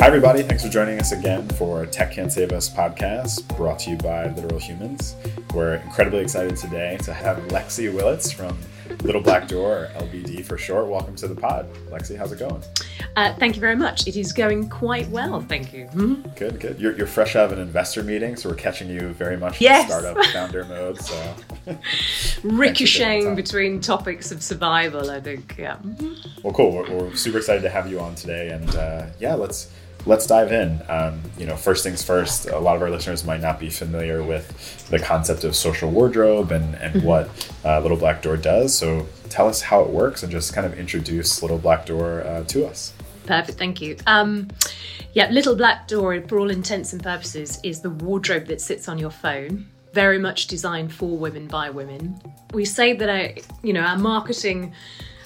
Hi, everybody. Thanks for joining us again for Tech Can't Save Us podcast, brought to you by Literal Humans. We're incredibly excited today to have Lexi Willits from Little Black Door, or LBD for short. Welcome to the pod. Lexi, how's it going? Thank you very much. It is going quite well, thank you. Good, good. You're fresh out of an investor meeting, so we're catching you very much in startup founder mode. So ricocheting between topics of survival, I think. Yeah. Well, cool. We're super excited to have you on today, and let's dive in. First things first, a lot of our listeners might not be familiar with the concept of social wardrobe and what Little Black Door does. So tell us how it works and just kind of introduce Little Black Door to us. Perfect, thank you. Little Black Door, for all intents and purposes, is the wardrobe that sits on your phone. Very much designed for women by women. We say that our marketing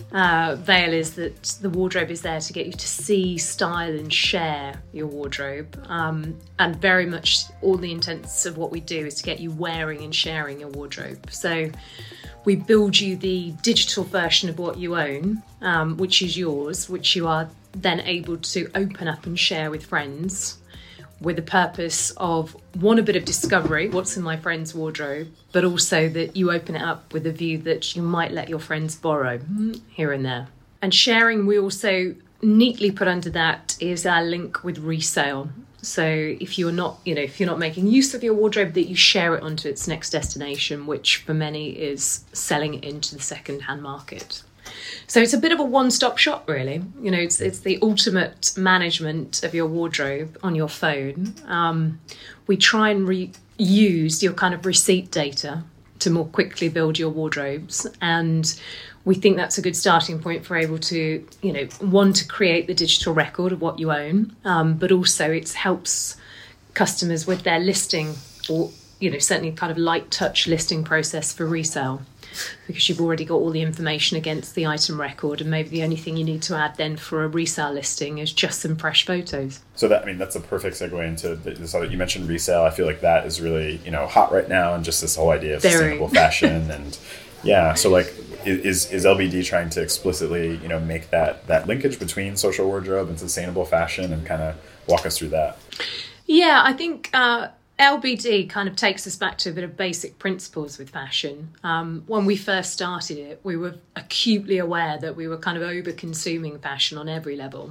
veil is that the wardrobe is there to get you to see, style and share your wardrobe, and very much all the intents of what we do is to get you wearing and sharing your wardrobe. So we build you the digital version of what you own, which is yours, which you are then able to open up and share with friends, with the purpose of, one, a bit of discovery, what's in my friend's wardrobe, but also that you open it up with a view that you might let your friends borrow here and there. And sharing, we also neatly put under that is our link with resale. So if you're not making use of your wardrobe, that you share it onto its next destination, which for many is selling it into the second-hand market. So it's a bit of a one-stop shop, really. It's the ultimate management of your wardrobe on your phone. We try and reuse your kind of receipt data to more quickly build your wardrobes. And we think that's a good starting point for able to, one, to create the digital record of what you own, but also it helps customers with their listing or, certainly kind of light touch listing process for resale, because you've already got all the information against the item record, and maybe the only thing you need to add then for a resale listing is just some fresh photos. So that's a perfect segue into this. You mentioned resale. I feel like that is really, hot right now, and just this whole idea of sustainable fashion. And yeah, so is LBD trying to explicitly, make that linkage between social wardrobe and sustainable fashion, and kind of walk us through that? Yeah, I think LBD kind of takes us back to a bit of basic principles with fashion. When we first started it, we were acutely aware that we were kind of over-consuming fashion on every level.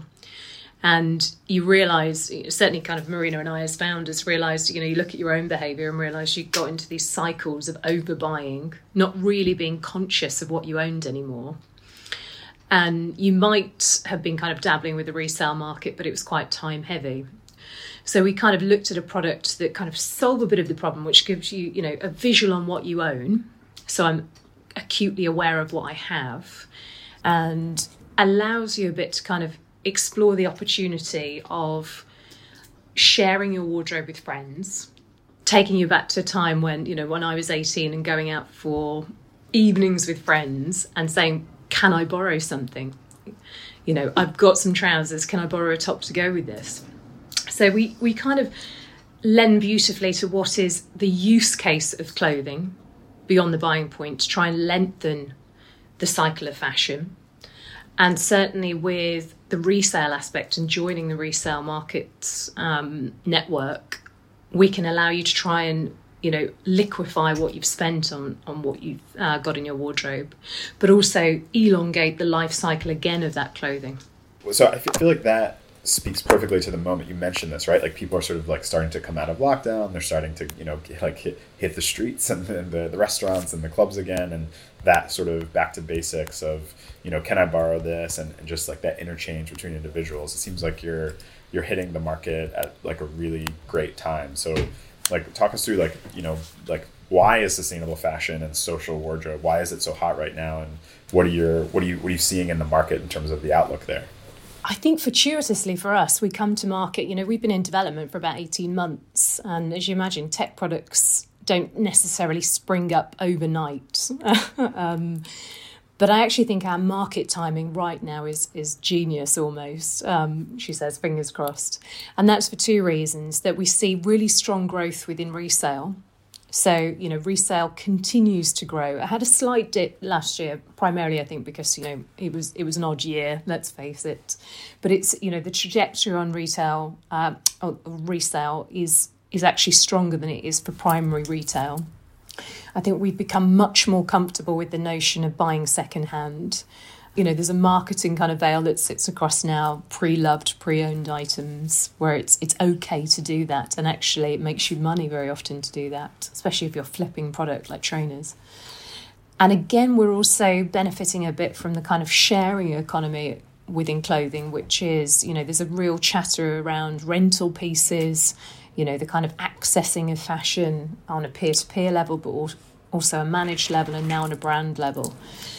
And you realise, certainly kind of Marina and I as founders realised, you look at your own behaviour and realise you got into these cycles of overbuying, not really being conscious of what you owned anymore. And you might have been kind of dabbling with the resale market, but it was quite time heavy. So we kind of looked at a product that kind of solved a bit of the problem, which gives you, a visual on what you own. So I'm acutely aware of what I have, and allows you a bit to kind of explore the opportunity of sharing your wardrobe with friends, taking you back to a time when, when I was 18 and going out for evenings with friends and saying, can I borrow something? I've got some trousers, can I borrow a top to go with this? So we kind of lend beautifully to what is the use case of clothing beyond the buying point, to try and lengthen the cycle of fashion. And certainly with the resale aspect and joining the resale markets network, we can allow you to try and, liquefy what you've spent on what you've got in your wardrobe, but also elongate the life cycle again of that clothing. So I feel like that speaks perfectly to the moment you mentioned this, right? Like people are sort of like starting to come out of lockdown. They're starting to, hit the streets and the restaurants and the clubs again. And that sort of back to basics of, can I borrow this? And just like that interchange between individuals. It seems like you're hitting the market at like a really great time. So like talk us through why is sustainable fashion and social wardrobe? Why is it so hot right now? And what are you seeing in the market in terms of the outlook there? I think fortuitously for us, we come to market, we've been in development for about 18 months. And as you imagine, tech products don't necessarily spring up overnight. But I actually think our market timing right now is genius almost, she says, fingers crossed. And that's for two reasons, that we see really strong growth within resale. So, resale continues to grow. It had a slight dip last year, primarily, I think, because, it was an odd year, let's face it. But it's, the trajectory on resale is actually stronger than it is for primary retail. I think we've become much more comfortable with the notion of buying secondhand. There's a marketing kind of veil that sits across now pre-loved, pre-owned items where it's okay to do that. And actually it makes you money very often to do that, especially if you're flipping product like trainers. And again, we're also benefiting a bit from the kind of sharing economy within clothing, which is, there's a real chatter around rental pieces, the kind of accessing of fashion on a peer-to-peer level, but also a managed level and now on a brand level.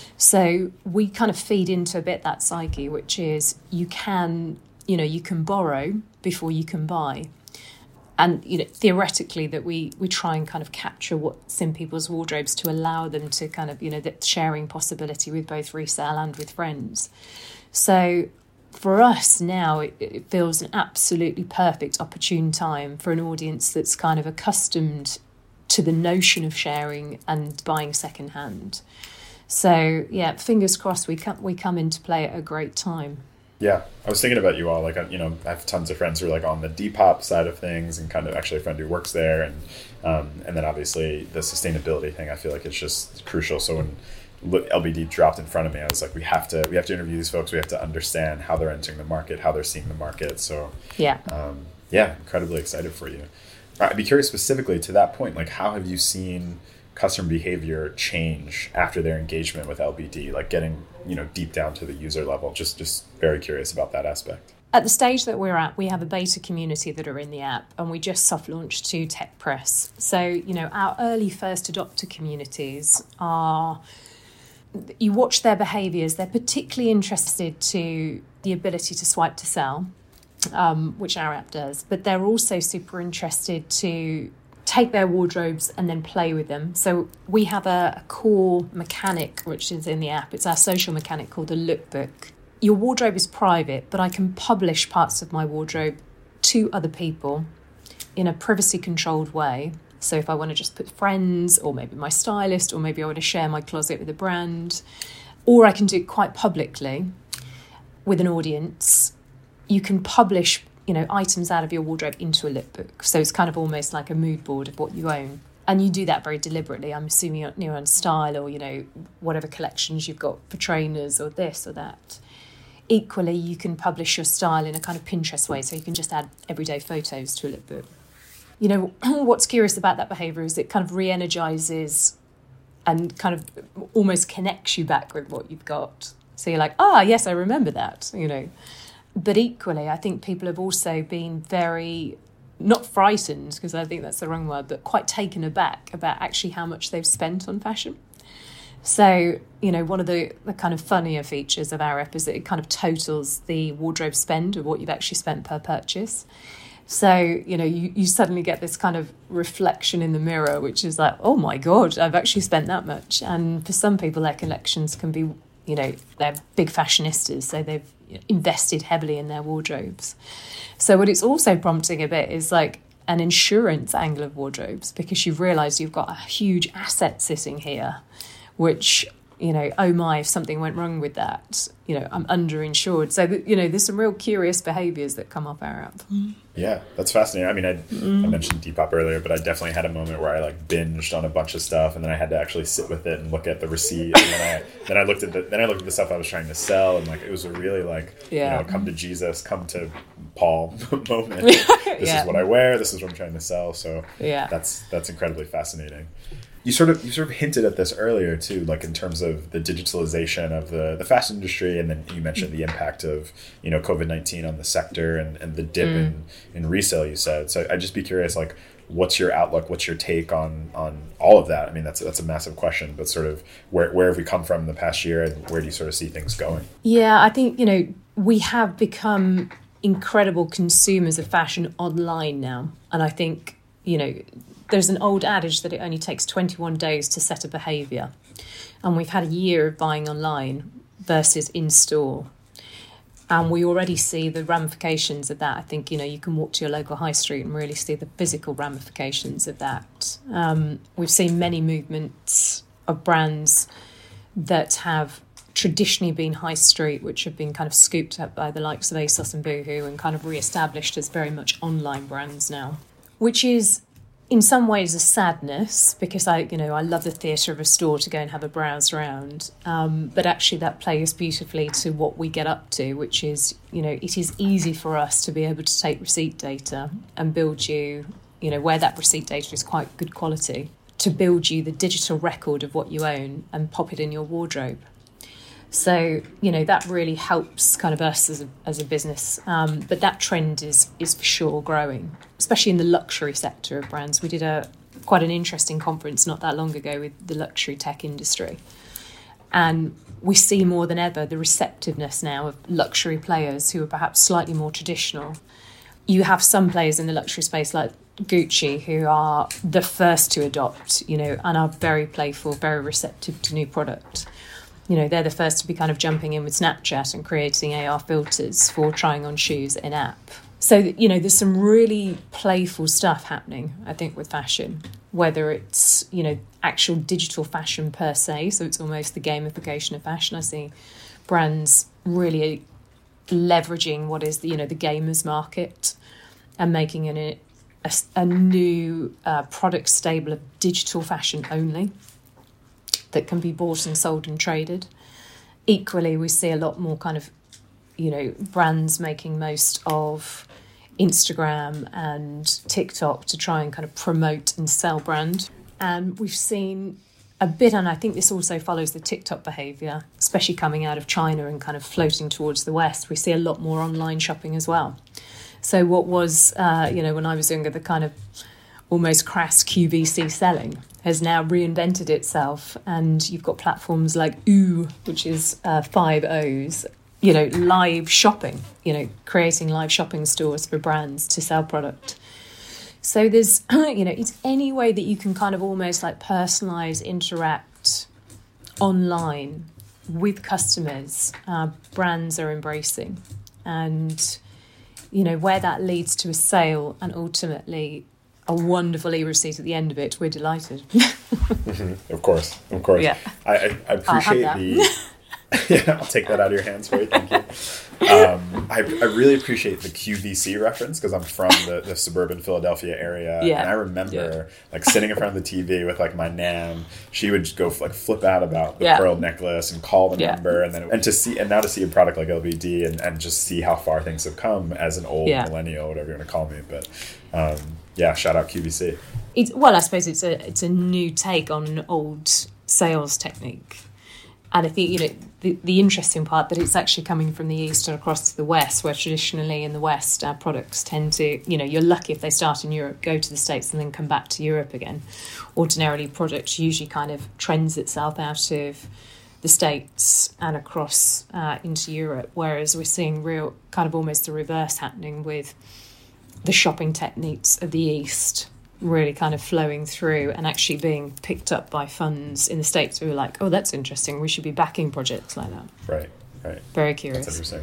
So we kind of feed into a bit that psyche, which is you can borrow before you can buy. And, theoretically that we try and kind of capture what's in people's wardrobes to allow them to kind of, that sharing possibility with both resale and with friends. So for us now, it feels an absolutely perfect, opportune time for an audience that's kind of accustomed to the notion of sharing and buying secondhand. So, yeah, fingers crossed we come into play at a great time. Yeah, I was thinking about you all. Like, I have tons of friends who are like on the Depop side of things, and kind of actually a friend who works there, and then obviously the sustainability thing. I feel like it's just crucial. So when LBD dropped in front of me, I was like, we have to interview these folks. We have to understand how they're entering the market, how they're seeing the market. So yeah, incredibly excited for you. I'd be curious specifically to that point. Like, how have you seen customer behavior change after their engagement with LBD, like getting, deep down to the user level? Just very curious about that aspect. At the stage that we're at, we have a beta community that are in the app, and we just soft launched to Tech Press. So, our early first adopter communities are, you watch their behaviours, they're particularly interested to the ability to swipe to sell, which our app does, but they're also super interested to take their wardrobes and then play with them. So we have a core mechanic which is in the app. It's our social mechanic called the lookbook. Your wardrobe is private, but I can publish parts of my wardrobe to other people in a privacy controlled way. So if I want to just put friends, or maybe my stylist, or maybe I want to share my closet with a brand, or I can do it quite publicly with an audience, you can publish items out of your wardrobe into a lookbook. So it's kind of almost like a mood board of what you own. And you do that very deliberately. I'm assuming you're on style, or, whatever collections you've got for trainers or this or that. Equally, you can publish your style in a kind of Pinterest way. So you can just add everyday photos to a lookbook. What's curious about that behaviour is it kind of re-energises and kind of almost connects you back with what you've got. So you're like, yes, I remember that, But equally, I think people have also been very, not frightened, because I think that's the wrong word, but quite taken aback about actually how much they've spent on fashion. So, one of the kind of funnier features of our app is that it kind of totals the wardrobe spend of what you've actually spent per purchase. So, you suddenly get this kind of reflection in the mirror, which is like, oh my God, I've actually spent that much. And for some people, their collections can be, they're big fashionistas, so they've invested heavily in their wardrobes. So what it's also prompting a bit is like an insurance angle of wardrobes, because you've realised you've got a huge asset sitting here, which, oh my, if something went wrong with that, I'm underinsured. So, there's some real curious behaviours that come off our app. Yeah, that's fascinating. I mean, I mentioned Depop earlier, but I definitely had a moment where I like binged on a bunch of stuff, and then I had to actually sit with it and look at the receipt. And then I looked at the stuff I was trying to sell, and like it was a really come to Jesus, come to Paul moment. This is what I wear. This is what I'm trying to sell. So that's incredibly fascinating. You sort of hinted at this earlier too, like in terms of the digitalization of the fashion industry, and then you mentioned the impact of COVID-19 on the sector and the dip in resale. You said so. I'd just be curious, like, what's your outlook? What's your take on all of that? I mean, that's a massive question, but sort of where have we come from in the past year, and where do you sort of see things going? Yeah, I think we have become incredible consumers of fashion online now, and I think there's an old adage that it only takes 21 days to set a behaviour. And we've had a year of buying online versus in-store. And we already see the ramifications of that. I think, you can walk to your local high street and really see the physical ramifications of that. We've seen many movements of brands that have traditionally been high street, which have been kind of scooped up by the likes of ASOS and Boohoo and kind of re-established as very much online brands now, which is in some ways a sadness, because I love the theatre of a store to go and have a browse around. But actually that plays beautifully to what we get up to, which is, it is easy for us to be able to take receipt data and build you, where that receipt data is quite good quality, to build you the digital record of what you own and pop it in your wardrobe. So, that really helps kind of us as a business. But that trend is for sure growing, especially in the luxury sector of brands. We did quite an interesting conference not that long ago with the luxury tech industry. And we see more than ever the receptiveness now of luxury players who are perhaps slightly more traditional. You have some players in the luxury space like Gucci who are the first to adopt, and are very playful, very receptive to new product. They're the first to be kind of jumping in with Snapchat and creating AR filters for trying on shoes in app. So, there's some really playful stuff happening, I think, with fashion, whether it's, actual digital fashion per se. So it's almost the gamification of fashion. I see brands really leveraging what is the gamers market and making it a new product stable of digital fashion only that can be bought and sold and traded. Equally, we see a lot more kind of, brands making most of Instagram and TikTok to try and kind of promote and sell brand. And we've seen a bit, and I think this also follows the TikTok behaviour, especially coming out of China and kind of floating towards the West. We see a lot more online shopping as well. So what was, when I was younger, the kind of almost crass QVC selling has now reinvented itself, and you've got platforms like OO, which is 5 O's, live shopping, creating live shopping stores for brands to sell product. So there's, it's any way that you can kind of almost like personalise, interact online with customers, brands are embracing. And, where that leads to a sale and ultimately a wonderful e-receipt at the end of it, we're delighted. Of course. Yeah. I appreciate yeah, I'll take that out of your hands for you. Thank you. I really appreciate the QVC reference because I'm from the suburban Philadelphia area. Yeah. And I remember like sitting in front of the TV with like my nan. She would go like flip out about the pearl necklace and call the number, and now to see a product like LBD and just see how far things have come as an old millennial, whatever you want to call me. But shout out QVC. I suppose it's a new take on an old sales technique. And I think, the interesting part that it's actually coming from the East and across to the West, where traditionally in the West, our products tend to, you're lucky if they start in Europe, go to the States and then come back to Europe again. Ordinarily, product usually kind of trends itself out of the States and across into Europe, whereas we're seeing real kind of almost the reverse happening with the shopping techniques of the East really kind of flowing through and actually being picked up by funds in the States who are like, oh, that's interesting, we should be backing projects like that. Right. Very curious. That's interesting.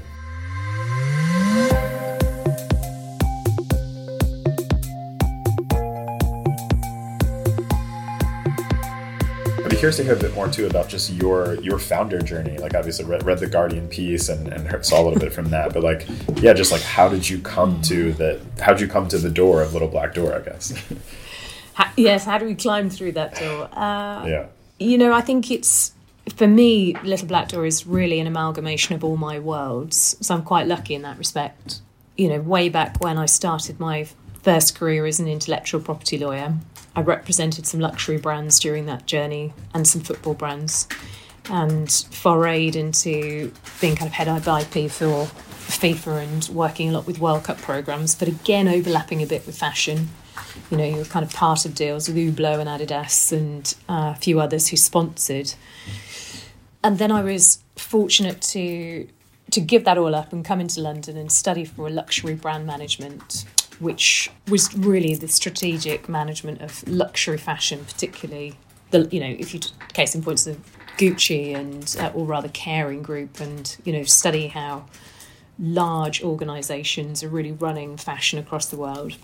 I'd be curious to hear a bit more too about just your founder journey. Like obviously read the Guardian piece and saw a little bit from that, but like just like how did you come to the door of Little Black Door, I guess? Yes, how do we climb through that door? I think it's, for me, Little Black Door is really an amalgamation of all my worlds. So I'm quite lucky in that respect. Way back when I started my first career as an intellectual property lawyer, I represented some luxury brands during that journey and some football brands, and forayed into being kind of head of IP for FIFA and working a lot with World Cup programmes, but again overlapping a bit with fashion. You were kind of part of deals with Hublot and Adidas and a few others who sponsored. And then I was fortunate to give that all up and come into London and study for a luxury brand management, which was really the strategic management of luxury fashion, particularly if you case in points of Gucci and or rather Kering Group, and study how large organisations are really running fashion across the world.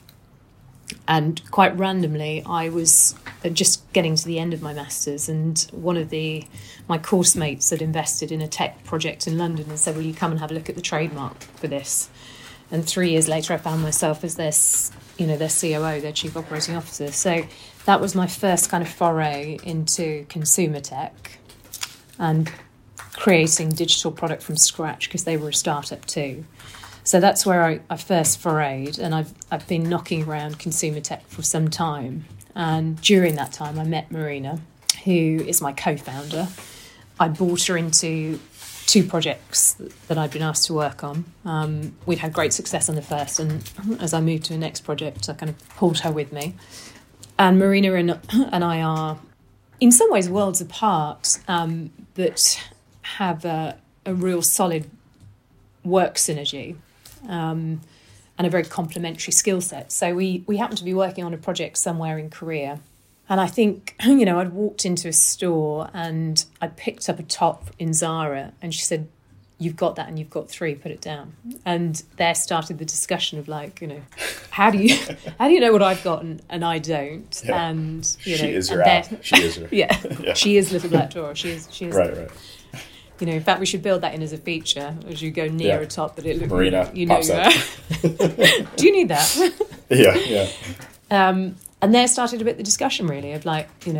And quite randomly, I was just getting to the end of my master's, and one of my course mates had invested in a tech project in London and said, will you come and have a look at the trademark for this? And 3 years later, I found myself as their COO, their Chief Operating Officer. So that was my first kind of foray into consumer tech and creating digital product from scratch, because they were a startup too. So that's where I first forayed, and I've been knocking around consumer tech for some time. And during that time, I met Marina, who is my co-founder. I brought her into 2 projects that I'd been asked to work on. We'd had great success on the first, and as I moved to the next project, I kind of pulled her with me. And Marina and I are, in some ways, worlds apart, that have a real solid work synergy. And a very complementary skill set. So we happened to be working on a project somewhere in Korea. And I think, I'd walked into a store and I picked up a top in Zara, and she said, you've got that and you've got 3, put it down. And there started the discussion of how do you know what I've got and I don't? Yeah. And, she is your app. She is your... yeah, she is Little Black Door. She is. Right. In fact, we should build that in as a feature as you go near a top that it looks. Marina pops up. Do you need that? Yeah. And there started a bit the discussion really of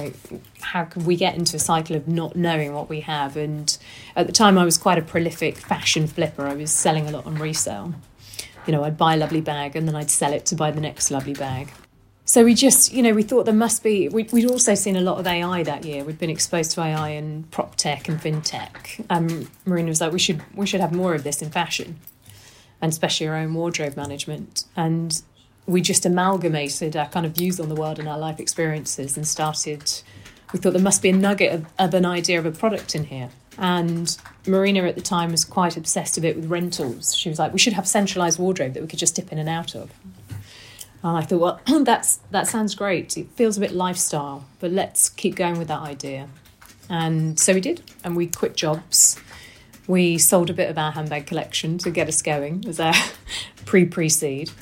how can we get into a cycle of not knowing what we have? And at the time, I was quite a prolific fashion flipper. I was selling a lot on resale. I'd buy a lovely bag and then I'd sell it to buy the next lovely bag. So we just, we thought there must be... We'd also seen a lot of AI that year. We'd been exposed to AI and prop tech and fintech. Marina was like, we should have more of this in fashion, and especially our own wardrobe management. And we just amalgamated our kind of views on the world and our life experiences and we thought there must be a nugget of an idea of a product in here. And Marina at the time was quite obsessed a bit with rentals. She was like, we should have centralised wardrobe that we could just dip in and out of. And I thought, well, that sounds great. It feels a bit lifestyle, but let's keep going with that idea. And so we did, and we quit jobs. We sold a bit of our handbag collection to get us going as our pre-seed.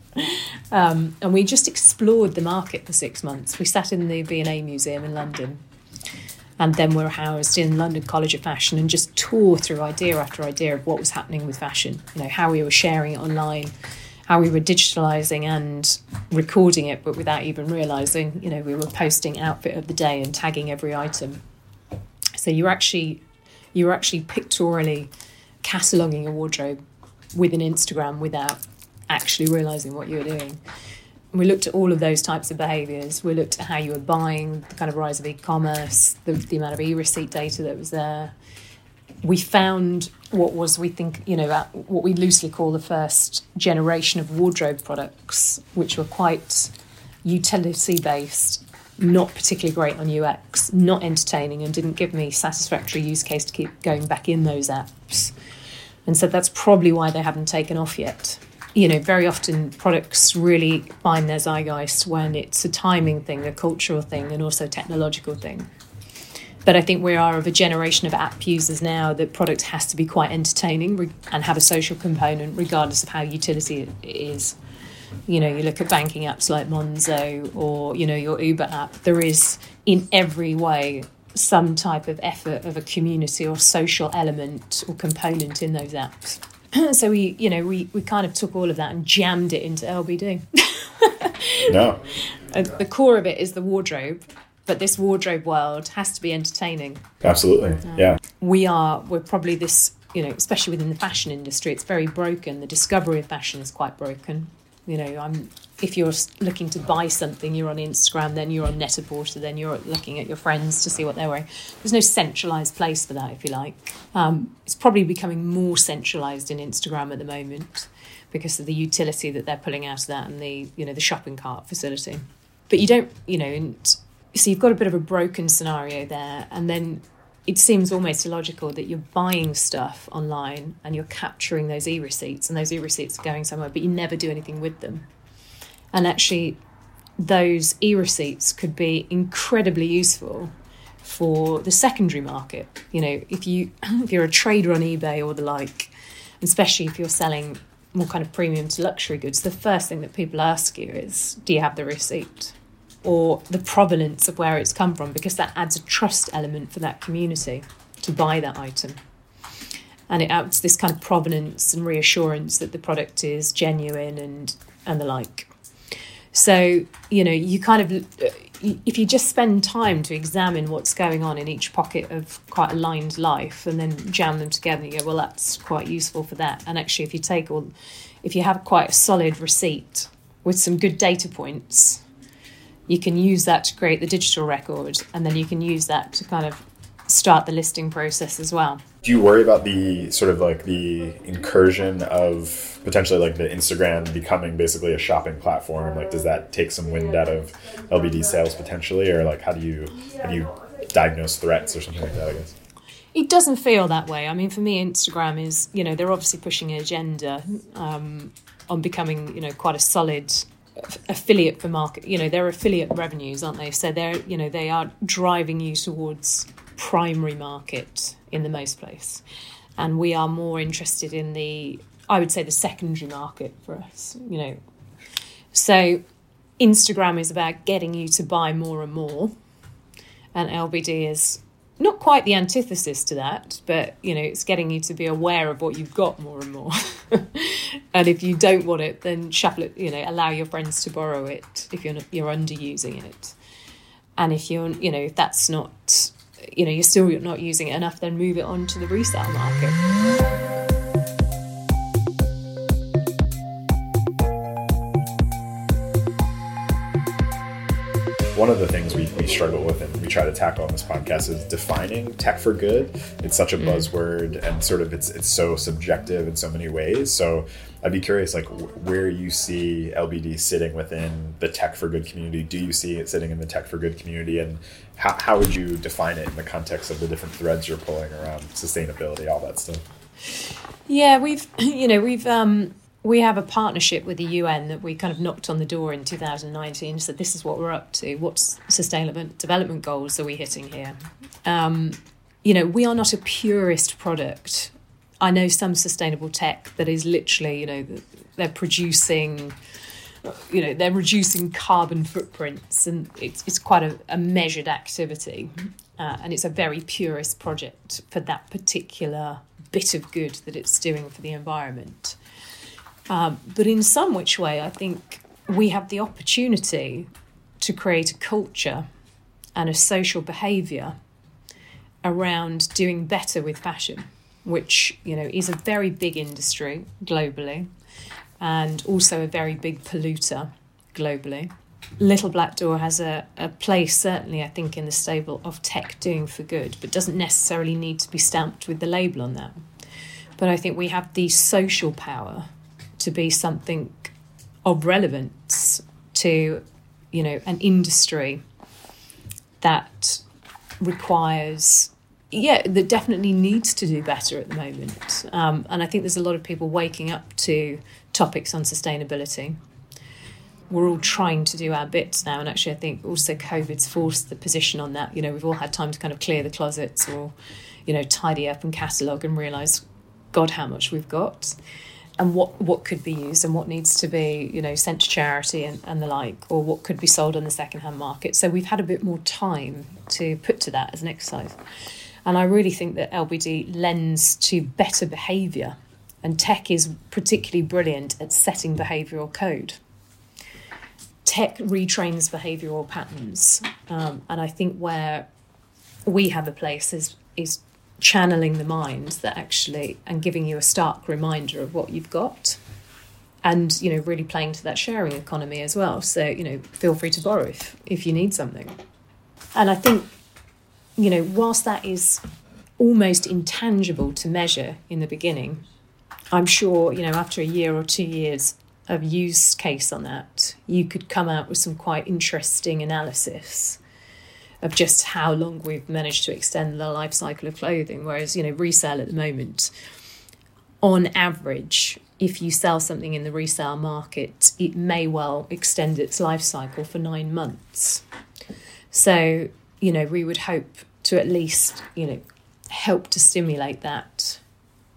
And we just explored the market for 6 months. We sat in the V&A Museum in London, and then we were housed in London College of Fashion and just tore through idea after idea of what was happening with fashion, how we were sharing it online, how we were digitalising and recording it, but without even realising, we were posting outfit of the day and tagging every item. So you were actually pictorially cataloguing a wardrobe with an Instagram without actually realising what you were doing. And we looked at all of those types of behaviours. We looked at how you were buying, the kind of rise of e-commerce, the amount of e-receipt data that was there. We found what we loosely call the first generation of wardrobe products, which were quite utility-based, not particularly great on UX, not entertaining, and didn't give me satisfactory use case to keep going back in those apps. And so that's probably why they haven't taken off yet. Very often products really find their zeitgeist when it's a timing thing, a cultural thing, and also a technological thing. But I think we are of a generation of app users now that product has to be quite entertaining and have a social component regardless of how utility it is. You look at banking apps like Monzo or, your Uber app. There is in every way some type of effort of a community or social element or component in those apps. So we kind of took all of that and jammed it into LBD. No. The core of it is the wardrobe. But this wardrobe world has to be entertaining. Absolutely, yeah. We're probably this, especially within the fashion industry, it's very broken. The discovery of fashion is quite broken. If you're looking to buy something, you're on Instagram, then you're on Net-a-Porter, then you're looking at your friends to see what they're wearing. There's no centralised place for that, if you like. It's probably becoming more centralised in Instagram at the moment because of the utility that they're pulling out of that and the shopping cart facility. But you don't, so you've got a bit of a broken scenario there, and then it seems almost illogical that you're buying stuff online and you're capturing those e-receipts, and those e-receipts are going somewhere, but you never do anything with them. And actually, those e-receipts could be incredibly useful for the secondary market. If you're a trader on eBay or the like, especially if you're selling more kind of premium to luxury goods, the first thing that people ask you is, do you have the receipt? Or the provenance of where it's come from, because that adds a trust element for that community to buy that item. And it adds this kind of provenance and reassurance that the product is genuine and the like. So, you kind of, if you just spend time to examine what's going on in each pocket of quite a lined life and then jam them together, you go, well, that's quite useful for that. And actually, if you have quite a solid receipt with some good data points, you can use that to create the digital record, and then you can use that to kind of start the listing process as well. Do you worry about the sort of like the incursion of potentially like the Instagram becoming basically a shopping platform? Like, does that take some wind out of LBD sales potentially, or like how do you diagnose threats or something like that, I guess? It doesn't feel that way. I mean, for me, Instagram is, they're obviously pushing an agenda on becoming, quite a solid affiliate for market. They're affiliate revenues, aren't they? So they are driving you towards primary market in the most place. And we are more interested in I would say the secondary market for us, So Instagram is about getting you to buy more and more. And LBD is not quite the antithesis to that, but, it's getting you to be aware of what you've got more and more. And if you don't want it, then shuffle it, allow your friends to borrow it if you're underusing it. And if if that's not, you're still not using it enough, then move it on to the resale market. One of the things we struggle with and we try to tackle on this podcast is defining tech for good. It's such a buzzword, and sort of it's so subjective in so many ways. So I'd be curious, like, where you see LBD sitting within the tech for good community. Do you see it sitting in the tech for good community, and how would you define it in the context of the different threads you're pulling around sustainability, all that stuff? Yeah, we have a partnership with the UN that we kind of knocked on the door in 2019. So this is what we're up to. What sustainable development goals are we hitting here? We are not a purist product. I know some sustainable tech that is literally, they're producing, they're reducing carbon footprints, and it's quite a measured activity. And it's a very purist project for that particular bit of good that it's doing for the environment. But in some which way, I think we have the opportunity to create a culture and a social behaviour around doing better with fashion, which, is a very big industry globally and also a very big polluter globally. Little Black Door has a place, certainly, I think, in the stable of tech doing for good, but doesn't necessarily need to be stamped with the label on that. But I think we have the social power to be something of relevance to, an industry that requires, that definitely needs to do better at the moment. And I think there's a lot of people waking up to topics on sustainability. We're all trying to do our bits now, and actually I think also COVID's forced the position on that. We've all had time to kind of clear the closets or, tidy up and catalogue and realise, God, how much we've got. And what could be used and what needs to be, sent to charity and the like, or what could be sold on the second-hand market. So we've had a bit more time to put to that as an exercise. And I really think that LBD lends to better behaviour, and tech is particularly brilliant at setting behavioural code. Tech retrains behavioural patterns. And I think where we have a place is channeling the mind that actually, and giving you a stark reminder of what you've got, and really playing to that sharing economy as well. So feel free to borrow if you need something. And I think whilst that is almost intangible to measure in the beginning, I'm sure after a year or 2 years of use case on that, you could come out with some quite interesting analysis of just how long we've managed to extend the life cycle of clothing. Whereas, resale at the moment, on average, if you sell something in the resale market, it may well extend its life cycle for 9 months. So, we would hope to at least, help to stimulate that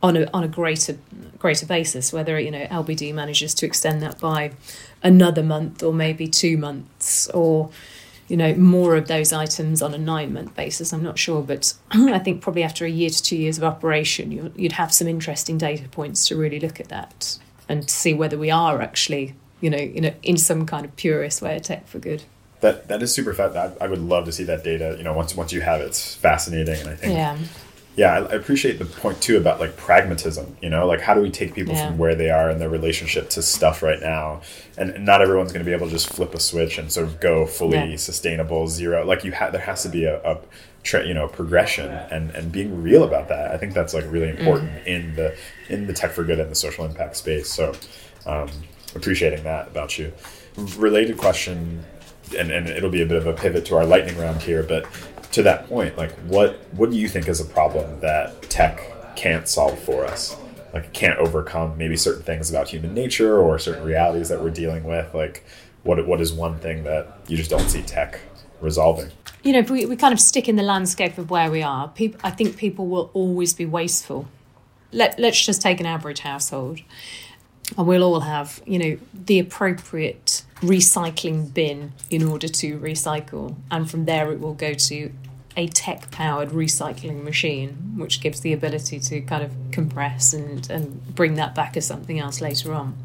on a greater basis, whether LBD manages to extend that by another month or maybe 2 months, or more of those items on a 9-month basis. I'm not sure, but I think probably after a year to 2 years of operation, you'd have some interesting data points to really look at that and to see whether we are actually, in some kind of purist way, a tech for good. That is super fat. I would love to see that data. Once you have it, it's fascinating, and I think I appreciate the point too about like pragmatism. Like how do we take people from where they are in their relationship to stuff right now, and not everyone's going to be able to just flip a switch and sort of go fully sustainable zero. Like there has to be a progression and being real about that. I think that's like really important in the tech for good and the social impact space. So appreciating that about you. Related question. And it'll be a bit of a pivot to our lightning round here, but to that point, like what do you think is a problem that tech can't solve for us? Like it can't overcome maybe certain things about human nature or certain realities that we're dealing with. Like what is one thing that you just don't see tech resolving? If we kind of stick in the landscape of where we are, I think people will always be wasteful. Let's just take an average household. And we'll all have, the appropriate recycling bin in order to recycle. And from there, it will go to a tech-powered recycling machine, which gives the ability to kind of compress and bring that back as something else later on.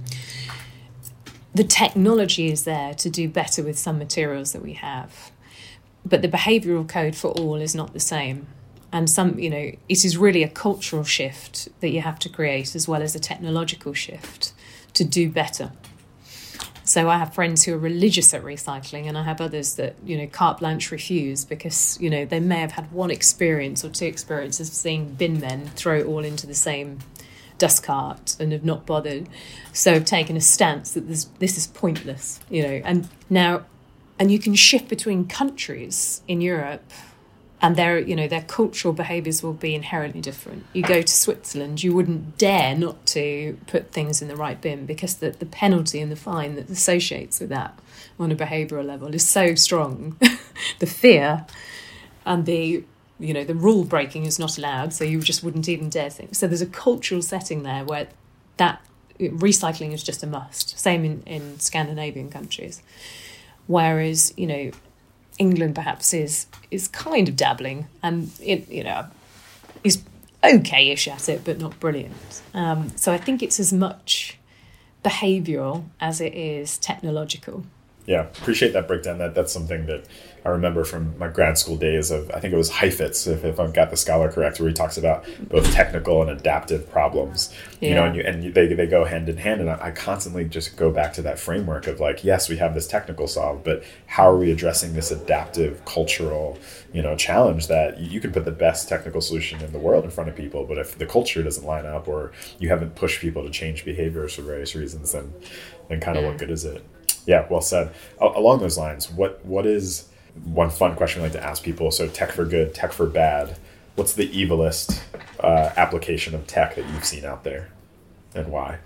The technology is there to do better with some materials that we have. But the behavioural code for all is not the same. And it is really a cultural shift that you have to create as well as a technological shift to do better. So I have friends who are religious at recycling, and I have others that, carte blanche refuse because, they may have had one experience or two experiences of seeing bin men throw it all into the same dust cart and have not bothered. So I've taken a stance that this is pointless, and you can shift between countries in Europe. And their cultural behaviours will be inherently different. You go to Switzerland, you wouldn't dare not to put things in the right bin because the penalty and the fine that associates with that on a behavioural level is so strong. The fear and the rule breaking is not allowed, so you just wouldn't even dare think. So there's a cultural setting there where that recycling is just a must. Same in Scandinavian countries. Whereas, England perhaps is kind of dabbling and is okay-ish at it, but not brilliant. So I think it's as much behavioural as it is technological. Yeah, appreciate that breakdown. That's something that I remember from my grad school days of, I think it was Heifetz, if I've got the scholar correct, where he talks about both technical and adaptive problems. And they go hand in hand. And I constantly just go back to that framework of like, yes, we have this technical solve, but how are we addressing this adaptive cultural, challenge that you can put the best technical solution in the world in front of people, but if the culture doesn't line up or you haven't pushed people to change behaviors for various reasons, then kind of what good is it? Yeah, well said. Along those lines, what is one fun question I like to ask people? So tech for good, tech for bad. What's the evilest application of tech that you've seen out there, and why?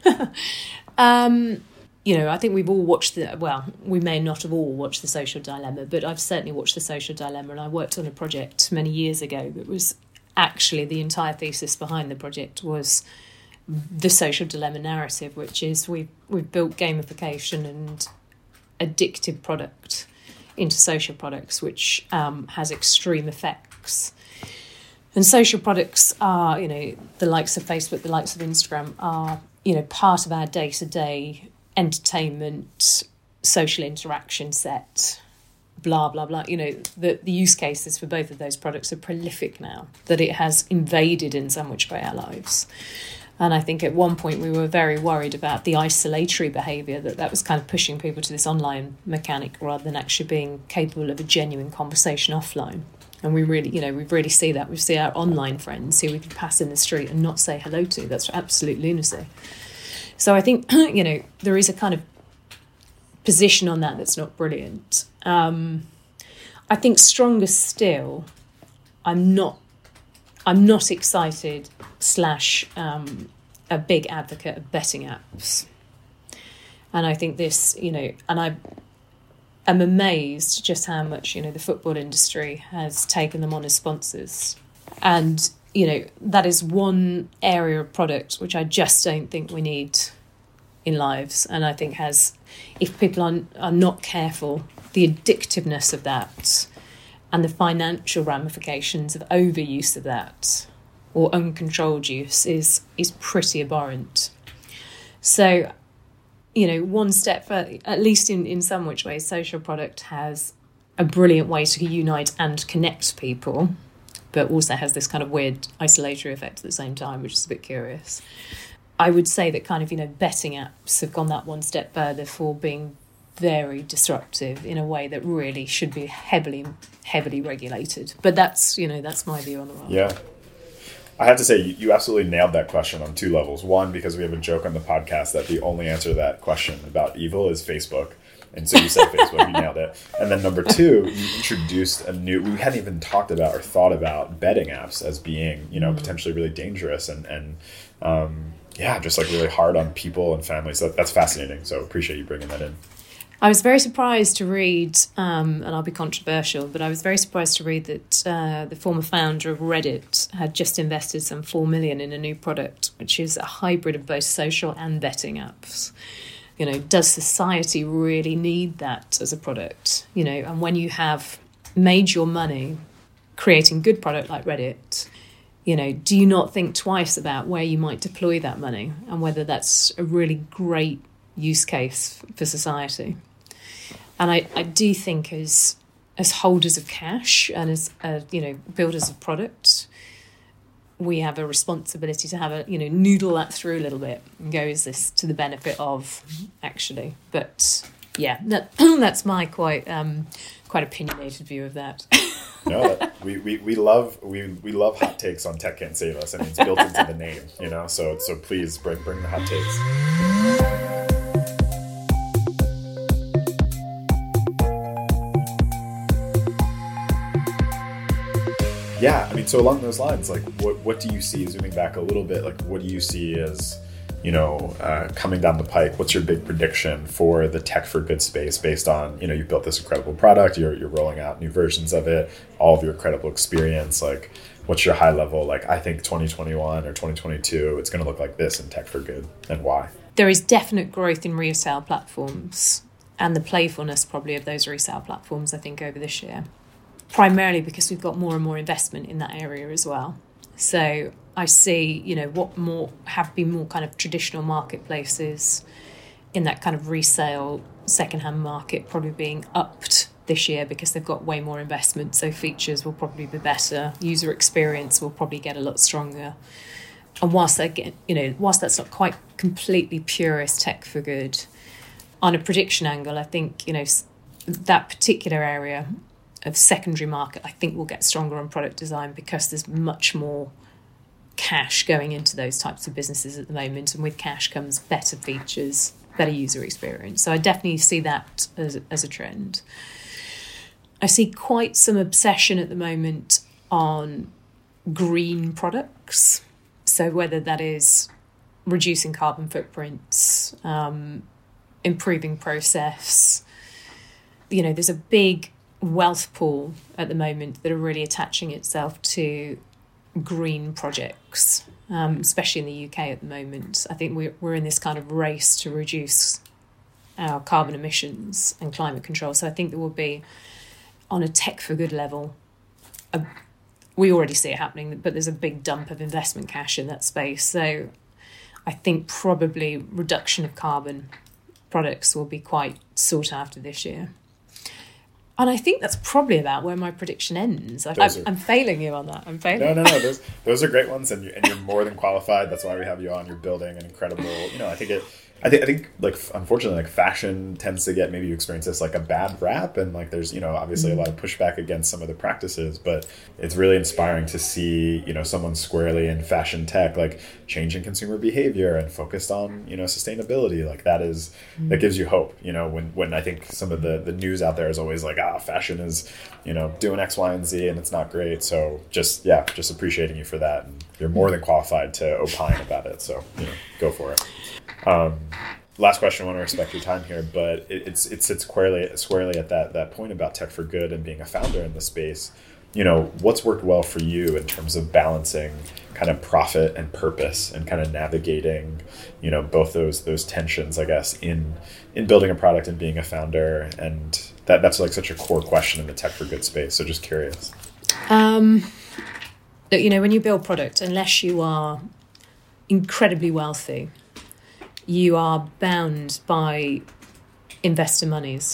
I think we've all watched we may not have all watched The Social Dilemma, but I've certainly watched The Social Dilemma, and I worked on a project many years ago that was actually the entire thesis behind the project was the social dilemma narrative, which is we've built gamification and addictive product into social products, which has extreme effects. And social products are, the likes of Facebook, the likes of Instagram are, part of our day-to-day entertainment, social interaction set, blah, blah, blah. The use cases for both of those products are prolific now, that it has invaded in some which way our lives. And I think at one point we were very worried about the isolatory behaviour, that was kind of pushing people to this online mechanic rather than actually being capable of a genuine conversation offline. And we really, we really see that. We see our online friends who we can pass in the street and not say hello to. That's absolute lunacy. So I think, there is a kind of position on that's not brilliant. I think stronger still, I'm not excited / a big advocate of betting apps. And I think this, and I am amazed just how much, the football industry has taken them on as sponsors. And that is one area of product which I just don't think we need in lives. And I think if people are not careful, the addictiveness of that and the financial ramifications of overuse of that or uncontrolled use is pretty abhorrent. So, one step further, at least in some which ways, social product has a brilliant way to unite and connect people, but also has this kind of weird isolatory effect at the same time, which is a bit curious. I would say that kind of, betting apps have gone that one step further for being very disruptive in a way that really should be heavily, heavily regulated. But that's my view on the world. Yeah. I have to say, you absolutely nailed that question on two levels. One, because we have a joke on the podcast that the only answer to that question about evil is Facebook. And so you said Facebook, you nailed it. And then number two, you introduced we hadn't even talked about or thought about betting apps as being, potentially really dangerous and just like really hard on people and families. So that's fascinating. So appreciate you bringing that in. I was very surprised to read, and I'll be controversial, but I was very surprised to read that the former founder of Reddit had just invested some $4 million in a new product, which is a hybrid of both social and betting apps. Does society really need that as a product? And when you have made your money creating good product like Reddit, do you not think twice about where you might deploy that money and whether that's a really great use case for society? And I do think as holders of cash and as builders of product, we have a responsibility to have noodle that through a little bit and go, is this to the benefit of actually? But yeah, that's my quite opinionated view of that. No, we love hot takes on Tech Can't Save Us. I mean, it's built into the name, So please bring the hot takes. Yeah, I mean, so along those lines, like, what do you see, zooming back a little bit, like, what do you see as, coming down the pike? What's your big prediction for the tech for good space based on, you've built this incredible product, you're rolling out new versions of it, all of your incredible experience, like, what's your high level, like, I think 2021 or 2022, it's going to look like this in tech for good, and why? There is definite growth in resale platforms and the playfulness probably of those resale platforms, I think, over this year. Primarily because we've got more and more investment in that area as well. So I see, what have been more kind of traditional marketplaces in that kind of resale secondhand market probably being upped this year because they've got way more investment. So features will probably be better. User experience will probably get a lot stronger. And whilst that's not quite completely purist tech for good, on a prediction angle, I think, that particular area of secondary market, I think will get stronger on product design because there's much more cash going into those types of businesses at the moment. And with cash comes better features, better user experience. So I definitely see that as a trend. I see quite some obsession at the moment on green products. So whether that is reducing carbon footprints, improving process, there's a big wealth pool at the moment that are really attaching itself to green projects, especially in the UK at the moment. I think we're in this kind of race to reduce our carbon emissions and climate control. So I think there will be, on a tech for good level, we already see it happening, but there's a big dump of investment cash in that space. So I think probably reduction of carbon products will be quite sought after this year. And I think that's probably about where my prediction ends. I'm failing you on that. I'm failing. No. Those are great ones, and you're more than qualified. That's why we have you on. You're building an incredible. I think like unfortunately, like fashion tends to get, maybe you experience this, like a bad rap, and like there's obviously a lot of pushback against some of the practices, but it's really inspiring to see someone squarely in fashion tech, like changing consumer behavior and focused on sustainability. Like that gives you hope. When I think some of the news out there is always like fashion is doing X, Y, and Z, and it's not great. So just appreciating you for that, and you're more than qualified to opine about it. So go for it. Last question. I want to respect your time here, but it sits squarely at that point about tech for good and being a founder in the space. what's worked well for you in terms of balancing kind of profit and purpose and kind of navigating, both those tensions, I guess, in building a product and being a founder. And that's like such a core question in the tech for good space. So just curious. Look, when you build product, unless you are incredibly wealthy, you are bound by investor monies.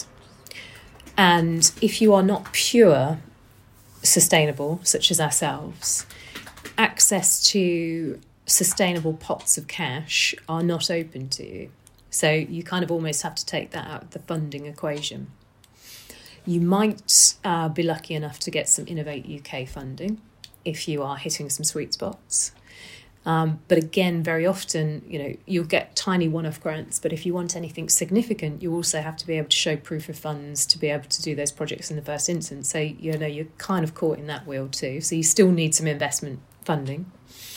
And if you are not pure sustainable, such as ourselves, access to sustainable pots of cash are not open to you. So you kind of almost have to take that out of the funding equation. You might be lucky enough to get some Innovate UK funding if you are hitting some sweet spots. But again, very often, you'll get tiny one-off grants, but if you want anything significant, you also have to be able to show proof of funds to be able to do those projects in the first instance. So, you're kind of caught in that wheel too. So you still need some investment funding.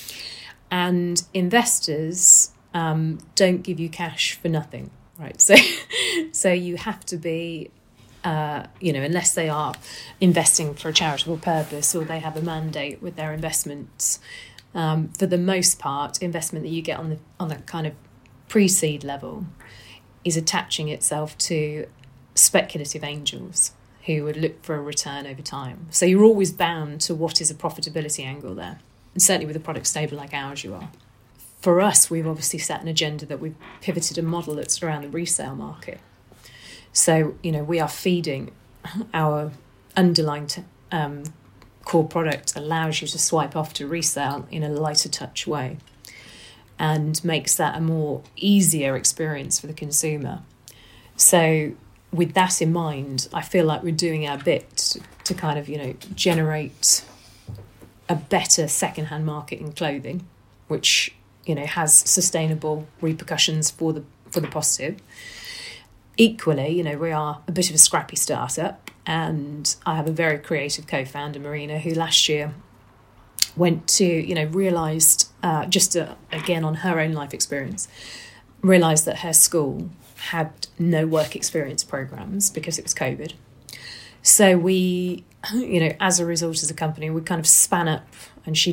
And investors don't give you cash for nothing, right? So you have to be, unless they are investing for a charitable purpose or they have a mandate with their investments. For the most part, investment that you get on the kind of pre-seed level is attaching itself to speculative angels who would look for a return over time. So you're always bound to what is a profitability angle there. And certainly with a product stable like ours, you are. For us, we've obviously set an agenda that we've pivoted a model that's around the resale market. So, we are feeding our underlying core product allows you to swipe off to resale in a lighter touch way and makes that a more easier experience for the consumer. So with that in mind, I feel like we're doing our bit to kind of, generate a better secondhand market in clothing, which, has sustainable repercussions for the positive. Equally, we are a bit of a scrappy startup, and I have a very creative co-founder, Marina, who last year went to, realised, again on her own life experience, realised that her school had no work experience programmes because it was COVID. So we, as a result as a company, we kind of span up, and she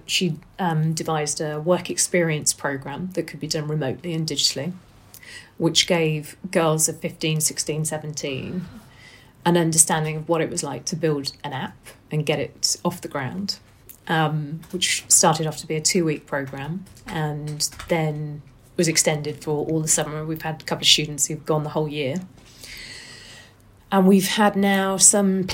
devised a work experience programme that could be done remotely and digitally, which gave girls of 15, 16, 17 an understanding of what it was like to build an app and get it off the ground, which started off to be a 2-week programme and then was extended for all the summer. We've had a couple of students who've gone the whole year. And we've had now some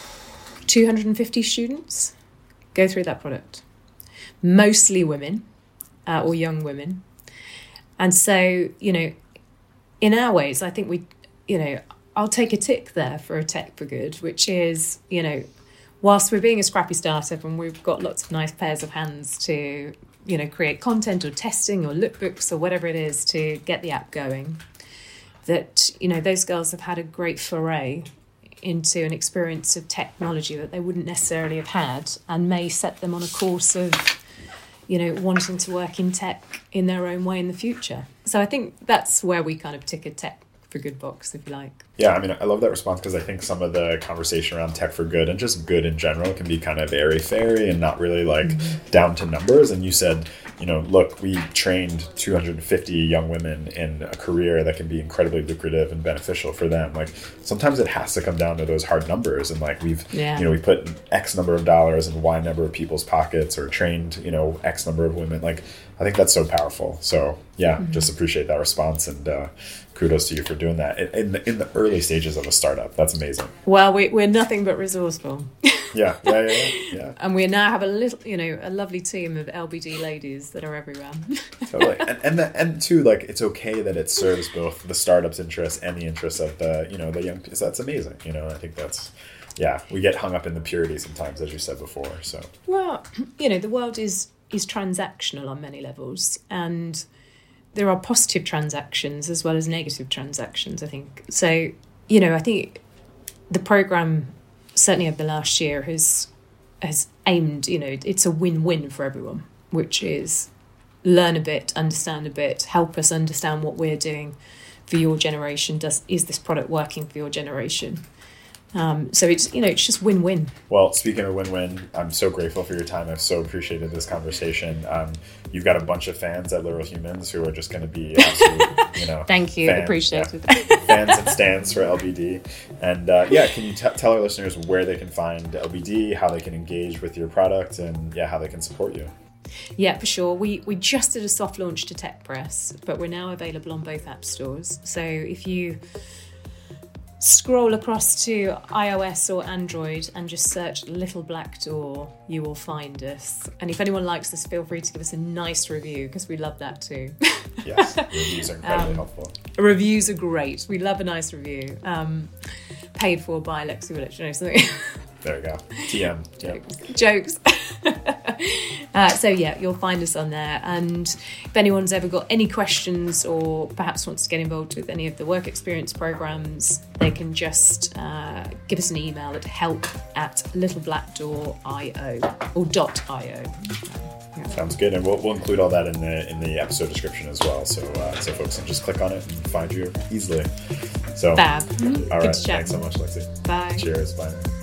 250 students go through that product, mostly women or young women. And so, in our ways, I think I'll take a tick there for a tech for good, which is, whilst we're being a scrappy startup and we've got lots of nice pairs of hands to, create content or testing or lookbooks or whatever it is to get the app going, that, those girls have had a great foray into an experience of technology that they wouldn't necessarily have had and may set them on a course of, wanting to work in tech in their own way in the future. So I think that's where we kind of tick a tech for good box, if you like. Yeah, I love that response because I think some of the conversation around tech for good and just good in general can be kind of airy-fairy and not really down to numbers. And you said, look, we trained 250 young women in a career that can be incredibly lucrative and beneficial for them. Sometimes it has to come down to those hard numbers. And we put X number of dollars in Y number of people's pockets or trained, X number of women. I think that's so powerful. So yeah, just appreciate that response and kudos to you for doing that in the early stages of a startup. That's amazing. Well, we're nothing but resourceful. Yeah. And we now have a lovely team of LBD ladies that are everywhere. Totally. And too, it's okay that it serves both the startup's interests and the interests of the young people. That's amazing. I think that's, we get hung up in the purity sometimes, as you said before. So, well, the world is transactional on many levels, and there are positive transactions as well as negative transactions, I think. So, I think the programme, certainly over the last year, has aimed, it's a win-win for everyone, which is learn a bit, understand a bit, help us understand what we're doing for your generation. Is this product working for your generation? So it's it's just win-win. Well, speaking of win-win, I'm so grateful for your time. I've so appreciated this conversation. You've got a bunch of fans at Literal Humans who are just going to be absolute, Thank you, appreciate it. Fans and stands for LBD. And can you tell our listeners where they can find LBD, how they can engage with your product, and how they can support you? Yeah, for sure. We just did a soft launch to TechPress, but we're now available on both app stores. So if you scroll across to iOS or Android and just search Little Black Door, you will find us. And if anyone likes this, feel free to give us a nice review, because we love that too. Yes, reviews are incredibly helpful. Reviews are great. We love a nice review. Paid for by Lexi will let you know something. There we go. TM. Jokes. You'll find us on there. And if anyone's ever got any questions or perhaps wants to get involved with any of the work experience programs, they can just give us an email at help@littleblackdoor.io or .io. Sounds good, and we'll include all that in the episode description as well, so folks can just click on it and find you easily. So, Fab. All right, thanks so much, Lexi. Bye. Cheers. Bye.